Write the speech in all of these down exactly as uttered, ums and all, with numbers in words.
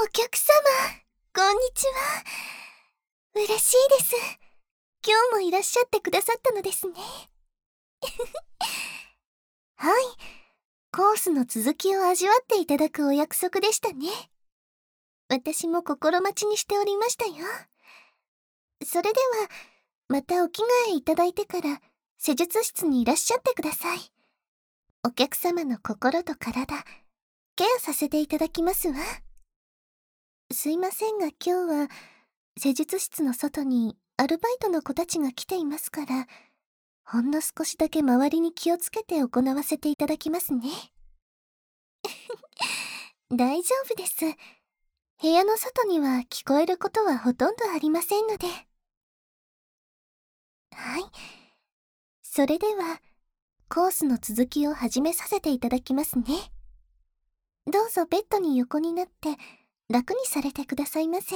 お客様、こんにちは。嬉しいです。今日もいらっしゃってくださったのですね。はい、コースの続きを味わっていただくお約束でしたね。私も心待ちにしておりましたよ。それでは、またお着替えいただいてから施術室にいらっしゃってください。お客様の心と体、ケアさせていただきますわ。すいませんが今日は施術室の外にアルバイトの子たちが来ていますから、ほんの少しだけ周りに気をつけて行わせていただきますね。大丈夫です。部屋の外には聞こえることはほとんどありませんので。はい。それでは、コースの続きを始めさせていただきますね。どうぞベッドに横になって楽にされてくださいませ。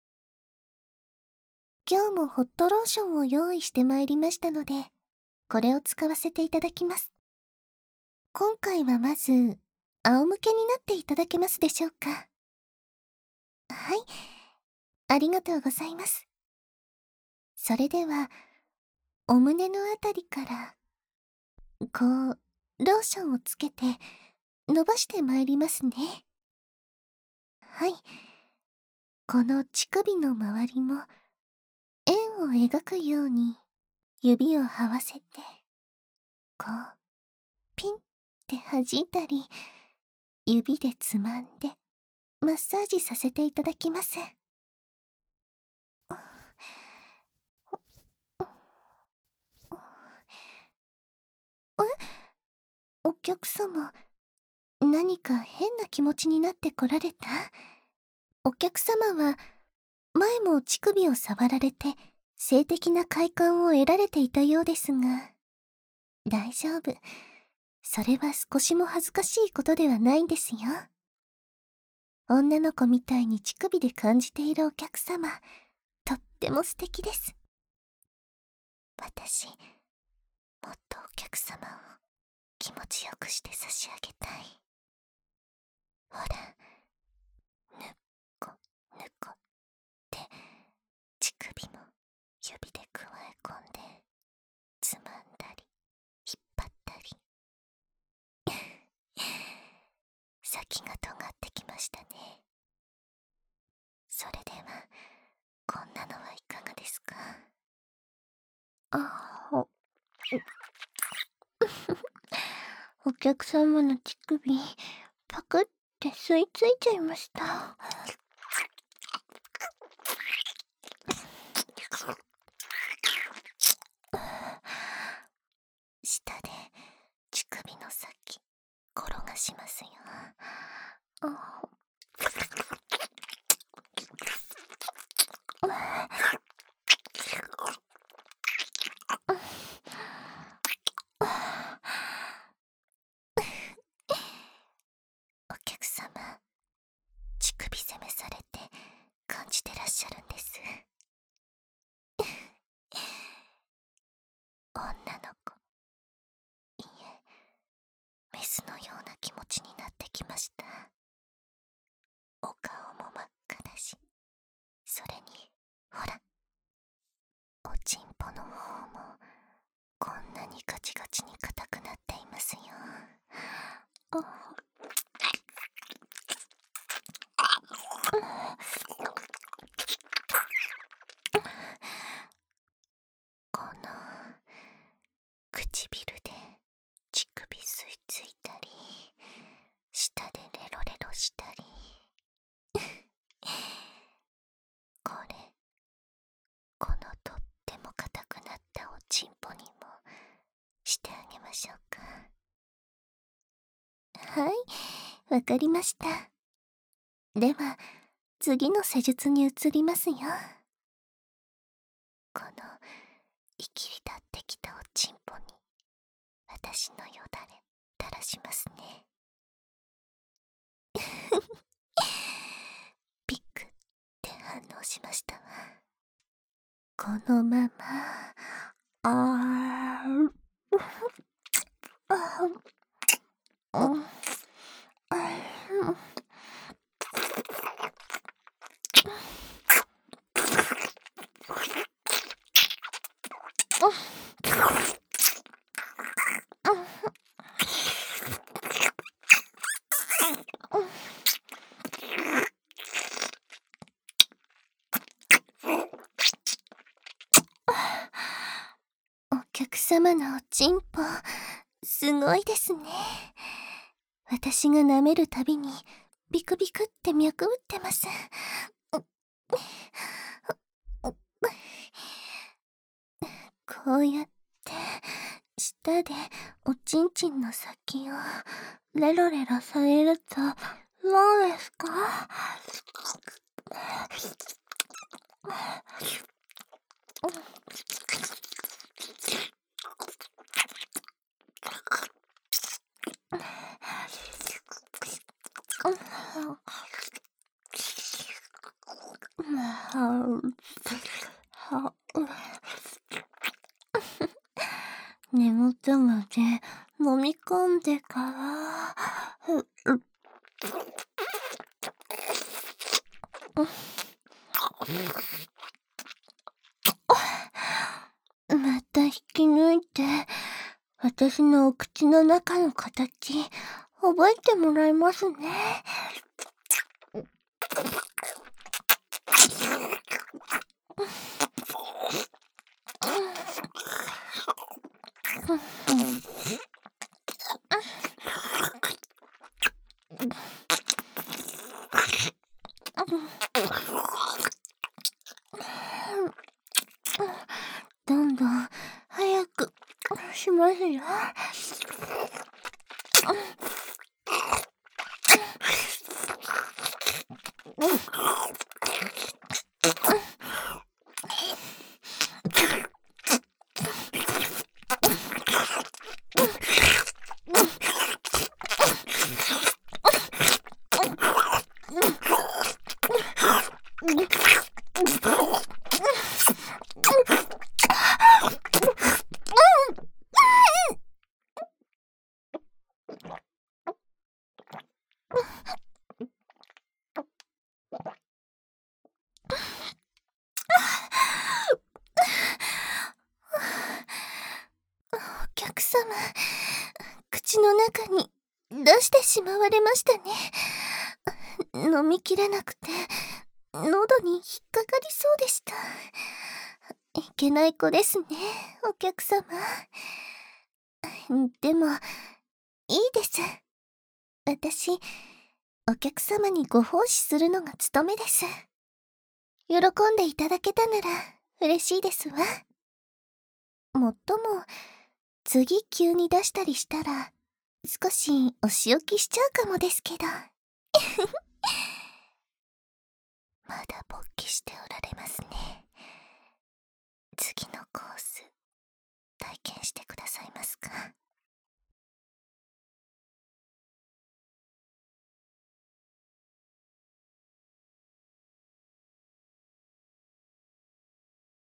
今日もホットローションを用意してまいりましたので、これを使わせていただきます。今回はまず、仰向けになっていただけますでしょうか。はい、ありがとうございます。それでは、お胸のあたりから、こう、ローションをつけて、伸ばしてまいりますね。はい。この乳首の周りも、円を描くように、指を合わせて、こう、ピンって弾いたり、指でつまんで、マッサージさせていただきます。え？お客様、何か変な気持ちになってこられた？お客様は、前も乳首を触られて、性的な快感を得られていたようですが、大丈夫。それは少しも恥ずかしいことではないんですよ。女の子みたいに乳首で感じているお客様、とっても素敵です。私、もっとお客様を気持ちよくして差し上げたい。ほら、ぬっこぬこって乳首も指でくわえ込んでつまんだり引っ張ったり先が尖ってきましたね。それではこんなのはいかがですか？あほお客様の乳首パクって吸い付いちゃいました。下で乳首の先転がしますよ。あお客様、乳首攻めされて感じてらっしゃるんです。女の子、いいえ、メスのような気持ちになってきました。お顔も真っ赤だし、それにほら、おちんぽの方もこんなにガチガチに硬くなっていますよ。あこの唇で乳首吸い付いたり、舌でレロレロしたりこれ、このとっても硬くなったおちんぽにもしてあげましょうか。はい、わかりました。では次の施術に移りますよ。このいきり立ってきたおちんぽに私のよだれ垂らしますね。ピクって反応しましたわ。このままあーあーうん客様のおちんぽ、すごいですね。私が舐めるたびに、ビクビクって脈打ってます。こうやって、舌でおちんちんの先を、レロレロされると、どうですか？根元まで飲み込んでから、また引き抜いて、私のお口の中の形、覚えてもらいますね。どんどん早くしますよ。お客様、口の中に出してしまわれましたね。飲みきれなくて、喉に引っかかりそうでした。いけない子ですね、お客様。でも、いいです。私、お客様にご奉仕するのが務めです。喜んでいただけたなら嬉しいですわ。もっとも、次急に出したりしたら、少しお仕置きしちゃうかもですけど。まだ勃起しておられますね。次のコース、体験してくださいますか？